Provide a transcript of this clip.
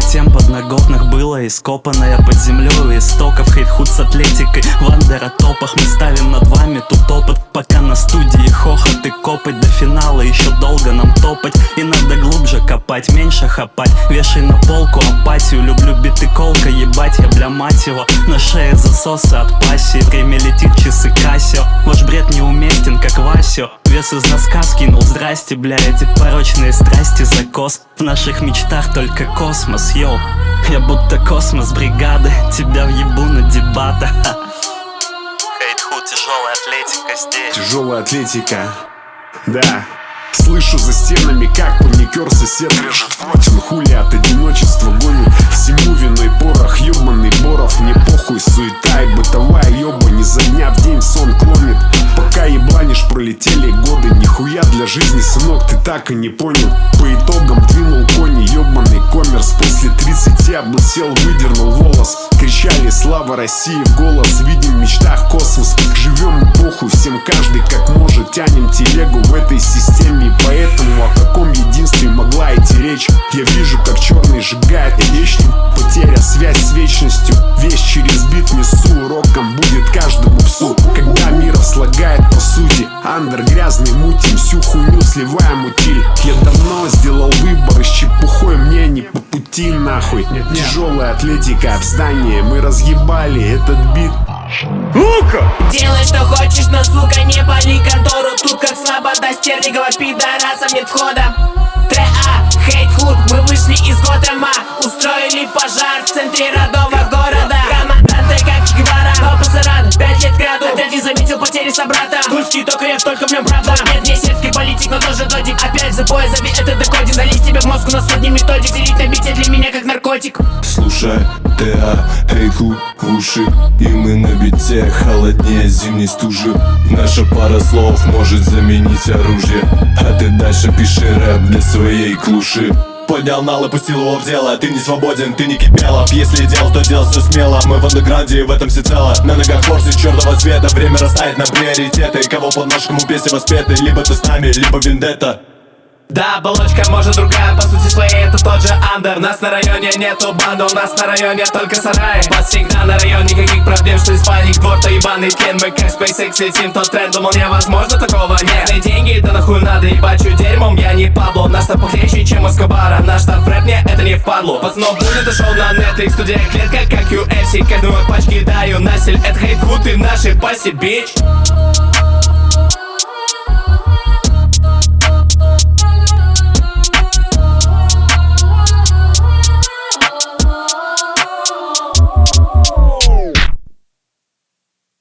тем подноготных было ископанное под землей истоков. Хейт-худ с атлетикой в андеротопах. Мы ставим над вами тут опыт, пока на студии хохот и копать. До финала еще долго нам топать, и надо глубже копать, меньше хапать. Вешай на полку апатию, люблю биты колка, ебать я, бля, мать его. На шее засосы от пассии, время летит, часы Кассио. Ваш бред неуместен, как Васио. Вес из носка скинул, здрасте, бля, эти порочные страсти закос. В наших мечтах только космос, йоу. Я будто космос бригады, тебя въебу на дебатах. Хейт-худ, тяжелая атлетика здесь. Тяжелая атлетика, да. Слышу за стенами, как паникер сосед режет плотин. Хули от одиночества гонит всему виной порох. Ёбаный Боров, мне похуй, суета и бытовая ёба. Не за дня в день сон клонит. Пока ебланишь, пролетели годы. Нихуя для жизни, сынок, ты так и не понял. По итогам двинул кони, ёбаный коммерс. После 30 облысел, выдернул волос. Кричали слава России в голос. Видим в мечтах космос. Живем эпоху, всем каждый как может. Тянем телегу в этой системе. И поэтому о каком единстве могла идти речь? Я вижу, как черный сжигает вечный. Потеря связь с вечностью. Весь через бит несу. Уроком будет каждому псу. Когда мир слагает по сути. Андер грязный мутим. Всю хуйню сливаем утиль. Я давно сделал выбор. С чепухой мне не по пути нахуй. Тяжелая атлетика в здании. Мы разъебали этот бит. Делай, что хочешь, но, сука, не пали контору. Тут как слобода стерлигова, пидорасам нет входа. ТА, хейт-худ, мы вышли из Готэма. Устроили пожар в центре родного города. Команданты как Че Гевара, но пацан, 5 лет краду. Опять не заметил потери собрата. Тульский токарев, только в нем правда. Нет, не сельский политик, но тоже додик. Опять за пояс, зови это декодик. Залезть тебе в мозг, у нас сотни методик. Делить на бите для меня как наркотик. Слушай, ТА, хейт-худ в уши. И мы на бите холоднее зимней стужи. Наша пара слов может заменить оружие. А ты дальше пиши рэп для своей клуши. Поднял нал и пустил его в дело. Ты не свободен, ты не Кипелов. Если делал, то делал все смело. Мы в андеграунде и в этом всецело. На ногах форсы черного цвета. Время расставить нам приоритеты. Кого под нож, кому песни воспеты. Либо ты с нами, либо вендетта. Да, оболочка может другая, по сути своей это тот же андер. Нас на районе нету банды, у нас на районе только сараи. Вас всегда на район, никаких проблем, что испанник, двор-то ебаный тлен. Мы как SpaceX летим, тот тренд, думал невозможно такого. Местные деньги, да нахуй надо, ебачу дерьмом, я не Пабло. Нас там похлеще, чем Эскобара, наш там рэп мне это не впадло. Пацанов будет это шоу на Netflix, студия клетка как UFC. Каждому пачки даю насель, это хейт-худ и наши паси, бич.